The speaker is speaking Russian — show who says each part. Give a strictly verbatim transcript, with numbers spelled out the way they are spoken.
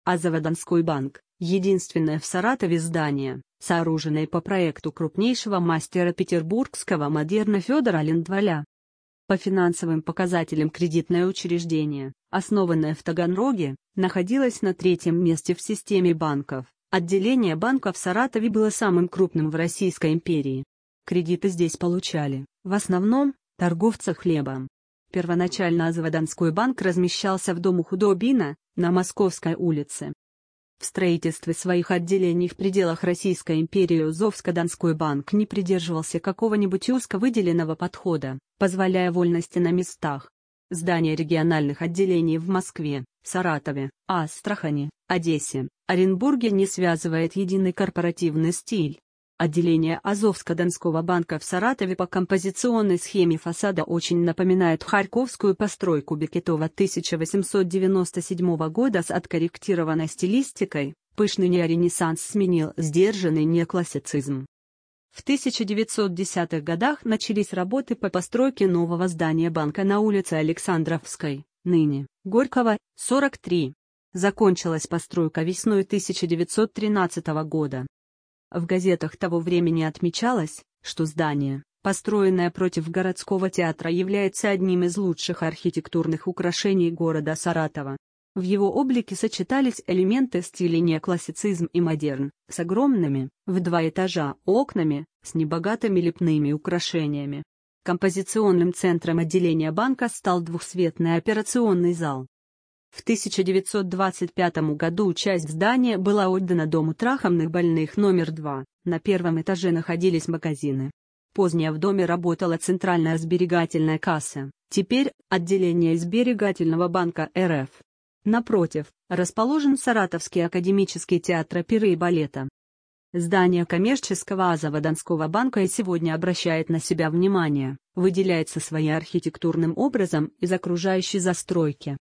Speaker 1: Азово-Донской банк – единственное в Саратове здание, сооруженное по проекту крупнейшего мастера петербургского модерна Федора Линдваля. По финансовым показателям кредитное учреждение, основанное в Таганроге, находилось на третьем месте в системе банков. Отделение банка в Саратове было самым крупным в Российской империи. Кредиты здесь получали, в основном, торговцы хлебом. Первоначально Азово-Донской банк размещался в дому Худобина, на Московской улице. В строительстве своих отделений в пределах Российской империи Азовско-Донской банк не придерживался какого-нибудь узко выделенного подхода, позволяя вольности на местах. Здания региональных отделений в Москве, Саратове, Астрахани, Одессе, Оренбурге не связывает единый корпоративный стиль. Отделение Азовско-Донского банка в Саратове по композиционной схеме фасада очень напоминает харьковскую постройку Бекетова тысяча восемьсот девяносто седьмого года с откорректированной стилистикой. Пышный неоренессанс сменил сдержанный неоклассицизм. В тысяча девятьсот десятых годах начались работы по постройке нового здания банка на улице Александровской, ныне Горького, сорок три. Закончилась постройка весной тысяча девятьсот тринадцатого года. В газетах того времени отмечалось, что здание, построенное против городского театра, является одним из лучших архитектурных украшений города Саратова. В его облике сочетались элементы стиля неоклассицизм и модерн, с огромными, в два этажа, окнами, с небогатыми лепными украшениями. Композиционным центром отделения банка стал двухсветный операционный зал. В тысяча девятьсот двадцать пятом году часть здания была отдана Дому трахомных больных номер два, на первом этаже находились магазины. Позднее в доме работала центральная сберегательная касса, теперь отделение Сберегательного банка эр эф. Напротив, расположен Саратовский академический театр оперы и балета. Здание коммерческого Азово-Донского банка и сегодня обращает на себя внимание, выделяется своим архитектурным образом из окружающей застройки.